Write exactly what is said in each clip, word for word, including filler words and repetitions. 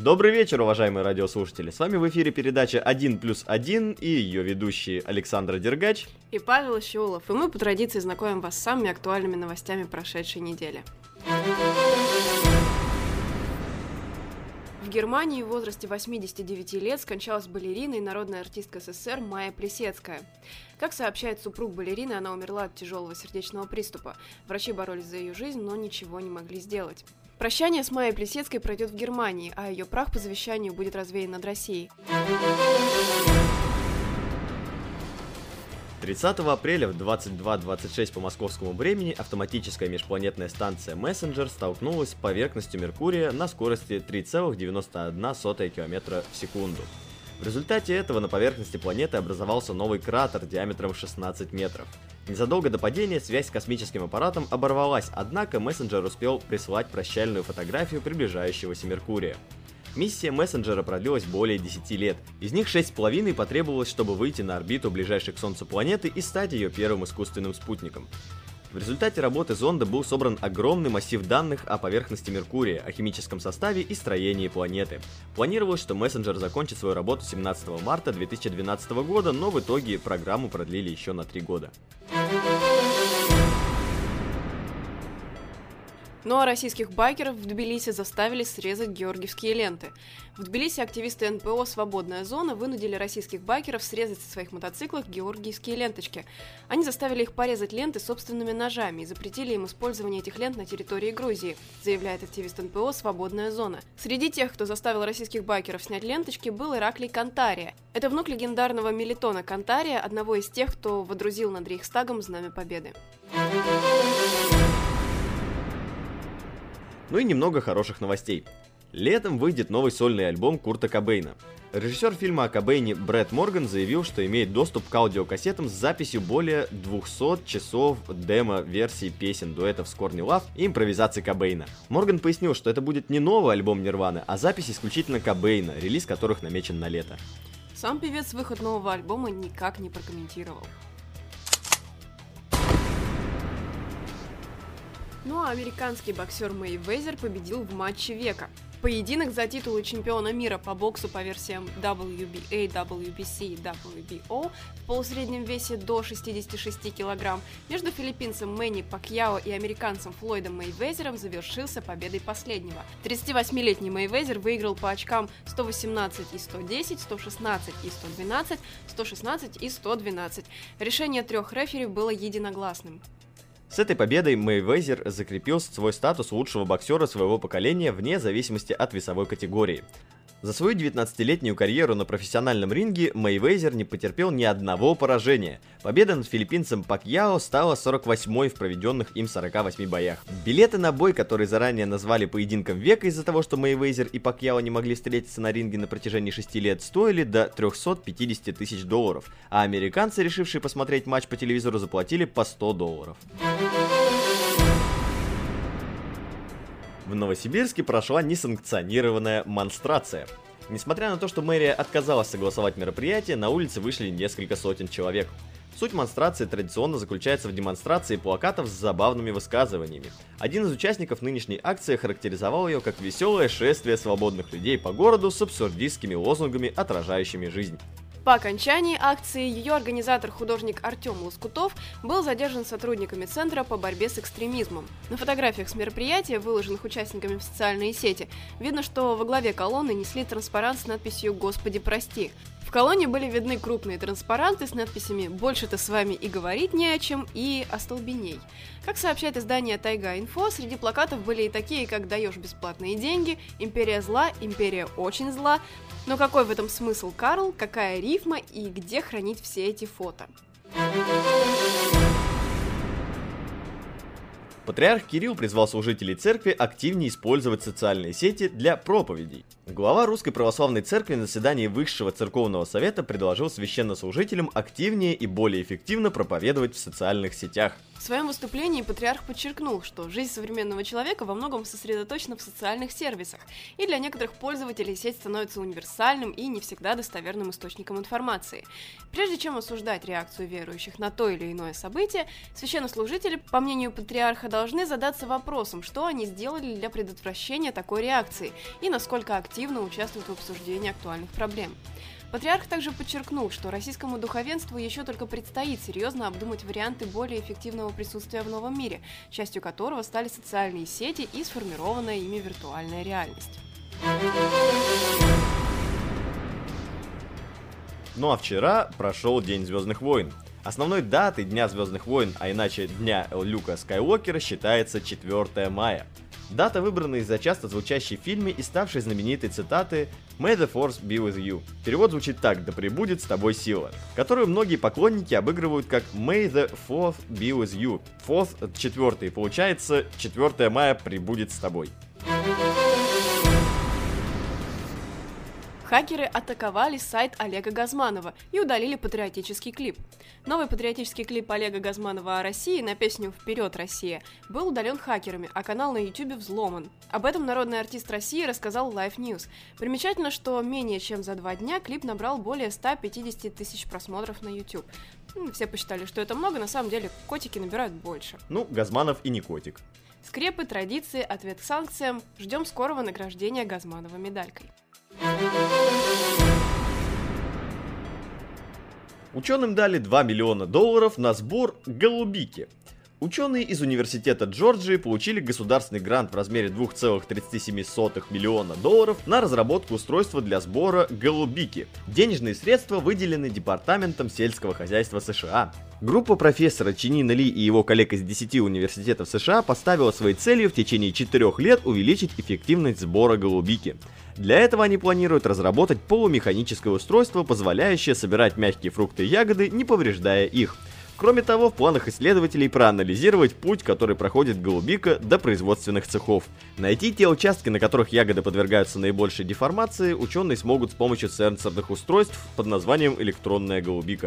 Добрый вечер, уважаемые радиослушатели. С вами в эфире передача один плюс один и ее ведущие Александра Дергач и Павел Щеулов. И мы по традиции знакомим вас с самыми актуальными новостями прошедшей недели. В Германии в возрасте восьмидесяти девяти лет скончалась балерина и народная артистка СССР Майя Плисецкая. Как сообщает супруг балерины, она умерла от тяжелого сердечного приступа. Врачи боролись за ее жизнь, но ничего не могли сделать. Прощание с Майей Плисецкой пройдет в Германии, а ее прах по завещанию будет развеян над Россией. тридцатого апреля в двадцать два двадцать шесть по московскому времени автоматическая межпланетная станция Messenger столкнулась с поверхностью Меркурия на скорости три целых девяносто одна сотая километра в секунду. В результате этого на поверхности планеты образовался новый кратер диаметром шестнадцать метров. Незадолго до падения связь с космическим аппаратом оборвалась, однако Messenger успел прислать прощальную фотографию приближающегося Меркурия. Миссия Мессенджера продлилась более десяти лет. Из них шесть с половиной потребовалось, чтобы выйти на орбиту ближайшей к Солнцу планеты и стать ее первым искусственным спутником. В результате работы зонда был собран огромный массив данных о поверхности Меркурия, о химическом составе и строении планеты. Планировалось, что Мессенджер закончит свою работу семнадцатого марта две тысячи двенадцатого года, но в итоге программу продлили еще на три года. Ну а российских байкеров в Тбилиси заставили срезать георгиевские ленты. В Тбилиси активисты эн пэ о «Свободная зона» вынудили российских байкеров срезать со своих мотоциклов георгиевские ленточки. Они заставили их порезать ленты собственными ножами и запретили им использование этих лент на территории Грузии, заявляет активист эн пэ о «Свободная зона». Среди тех, кто заставил российских байкеров снять ленточки, был Ираклий Кантария. Это внук легендарного Мелитона Кантария, одного из тех, кто водрузил над Рейхстагом Знамя Победы. Ну и немного хороших новостей. Летом выйдет новый сольный альбом Курта Кобейна. Режиссер фильма о Кобейне Брэд Морган заявил, что имеет доступ к аудиокассетам с записью более двухсот часов демо-версий песен, дуэтов с Корни Лав и импровизации Кобейна. Морган пояснил, что это будет не новый альбом Нирваны, а запись исключительно Кобейна, релиз которых намечен на лето. Сам певец выход нового альбома никак не прокомментировал. Ну а американский боксер Мейвезер победил в матче века. Поединок за титулы чемпиона мира по боксу по версиям дабл ю би эй, дабл ю би си и дабл ю би о в полусреднем весе до шестидесяти шести килограмм между филиппинцем Мэнни Пакьяо и американцем Флойдом Мейвезером завершился победой последнего. тридцативосьмилетний Мейвезер выиграл по очкам сто восемнадцать и сто десять, сто шестнадцать и сто двенадцать, сто шестнадцать и сто двенадцать. Решение трех рефери было единогласным. С этой победой Мейвезер закрепил свой статус лучшего боксера своего поколения вне зависимости от весовой категории. За свою девятнадцатилетнюю карьеру на профессиональном ринге Мейвезер не потерпел ни одного поражения. Победа над филиппинцем Пакьяо стала сорок восьмой в проведенных им сорока восьми боях. Билеты на бой, которые заранее назвали поединком века из-за того, что Мейвезер и Пакьяо не могли встретиться на ринге на протяжении шести лет, стоили до трехсот пятидесяти тысяч долларов, а американцы, решившие посмотреть матч по телевизору, заплатили по сто долларов. В Новосибирске прошла несанкционированная монстрация. Несмотря на то, что мэрия отказалась согласовать мероприятие, на улице вышли несколько сотен человек. Суть монстрации традиционно заключается в демонстрации плакатов с забавными высказываниями. Один из участников нынешней акции характеризовал ее как веселое шествие свободных людей по городу с абсурдистскими лозунгами, отражающими жизнь. По окончании акции ее организатор-художник Артем Лоскутов был задержан сотрудниками Центра по борьбе с экстремизмом. На фотографиях с мероприятия, выложенных участниками в социальные сети, видно, что во главе колонны несли транспарант с надписью «Господи, прости». В колонне были видны крупные транспаранты с надписями «Больше-то с вами и говорить не о чем» и «Остолбеней». Как сообщает издание Тайга-Инфо, среди плакатов были и такие, как «Даешь бесплатные деньги», «Империя зла», «Империя очень зла». Но какой в этом смысл, Карл, какая рифма и где хранить все эти фото? Патриарх Кирилл призвал служителей церкви активнее использовать социальные сети для проповедей. Глава Русской Православной Церкви на заседании Высшего Церковного Совета предложил священнослужителям активнее и более эффективно проповедовать в социальных сетях. В своем выступлении патриарх подчеркнул, что жизнь современного человека во многом сосредоточена в социальных сервисах, и для некоторых пользователей сеть становится универсальным и не всегда достоверным источником информации. Прежде чем осуждать реакцию верующих на то или иное событие, священнослужители, по мнению патриарха, должны задаться вопросом, что они сделали для предотвращения такой реакции и насколько активно участвуют в обсуждении актуальных проблем. Патриарх также подчеркнул, что российскому духовенству еще только предстоит серьезно обдумать варианты более эффективного присутствия в новом мире, частью которого стали социальные сети и сформированная ими виртуальная реальность. Ну а вчера прошел День Звездных войн. Основной датой Дня Звездных войн, а иначе Дня Люка Скайуокера, считается четвёртое мая. Дата выбрана из-за часто звучащей в фильме и ставшей знаменитой цитаты «May the Force be with you». Перевод звучит так: «Да пребудет с тобой сила», которую многие поклонники обыгрывают как «May the fourth be with you». Fourth — четвертый, получается четвёртое мая пребудет с тобой. Хакеры атаковали сайт Олега Газманова и удалили патриотический клип. Новый патриотический клип Олега Газманова о России на песню «Вперед, Россия» был удален хакерами, а канал на ютубе взломан. Об этом народный артист России рассказал Live News. Примечательно, что менее чем за два дня клип набрал более ста пятидесяти тысяч просмотров на YouTube. Все посчитали, что это много, на самом деле котики набирают больше. Ну, Газманов и не котик. Скрепы, традиции, ответ к санкциям. Ждем скорого награждения Газманова медалькой. Ученым дали два миллиона долларов на сбор голубики. Ученые из университета Джорджии получили государственный грант в размере два целых тридцать семь сотых миллиона долларов на разработку устройства для сбора голубики. Денежные средства выделены Департаментом сельского хозяйства США. Группа профессора Чинина Ли и его коллег из десяти университетов США поставила своей целью в течение четырёх лет увеличить эффективность сбора голубики. Для этого они планируют разработать полумеханическое устройство, позволяющее собирать мягкие фрукты и ягоды, не повреждая их. Кроме того, в планах исследователей проанализировать путь, который проходит голубика до производственных цехов. Найти те участки, на которых ягоды подвергаются наибольшей деформации, ученые смогут с помощью сенсорных устройств под названием электронная голубика.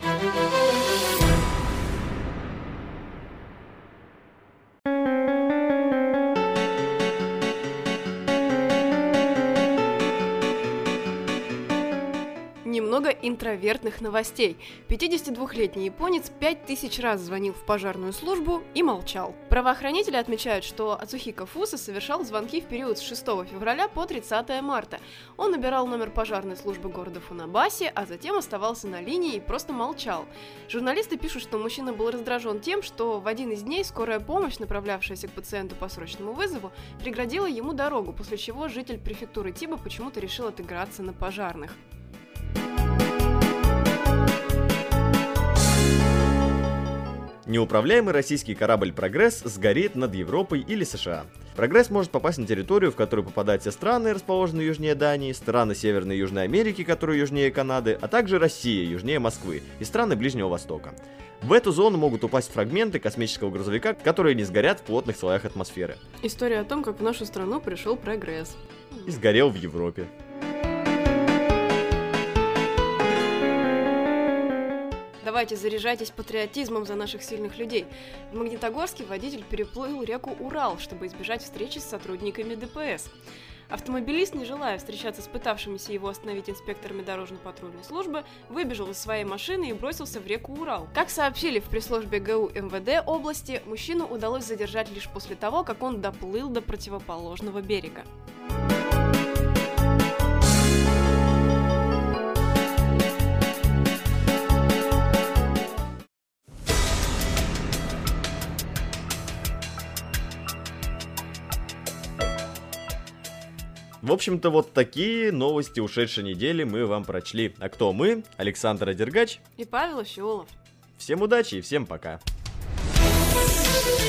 Немного интровертных новостей. пятидесятидвухлетний японец пять тысяч раз звонил в пожарную службу и молчал. Правоохранители отмечают, что Ацухико Фуса совершал звонки в период с шестого февраля по тридцатое марта. Он набирал номер пожарной службы города Фунабаси, а затем оставался на линии и просто молчал. Журналисты пишут, что мужчина был раздражен тем, что в один из дней скорая помощь, направлявшаяся к пациенту по срочному вызову, преградила ему дорогу, после чего житель префектуры Тиба почему-то решил отыграться на пожарных. Неуправляемый российский корабль «Прогресс» сгорит над Европой или США. «Прогресс» может попасть на территорию, в которую попадают все страны, расположенные южнее Дании, страны Северной и Южной Америки, которые южнее Канады, а также Россия, южнее Москвы, и страны Ближнего Востока. В эту зону могут упасть фрагменты космического грузовика, которые не сгорят в плотных слоях атмосферы. История о том, как в нашу страну пришел прогресс. И сгорел в Европе. Давайте заряжайтесь патриотизмом за наших сильных людей. В Магнитогорске водитель переплыл реку Урал, чтобы избежать встречи с сотрудниками ДПС. Автомобилист, не желая встречаться с пытавшимися его остановить инспекторами дорожно-патрульной службы, выбежал из своей машины и бросился в реку Урал. Как сообщили в пресс-службе ГУ МВД области, мужчину удалось задержать лишь после того, как он доплыл до противоположного берега. В общем-то, вот такие новости ушедшей недели мы вам прочли. А кто мы? Александр Адергач и Павел Ощеолов. Всем удачи и всем пока.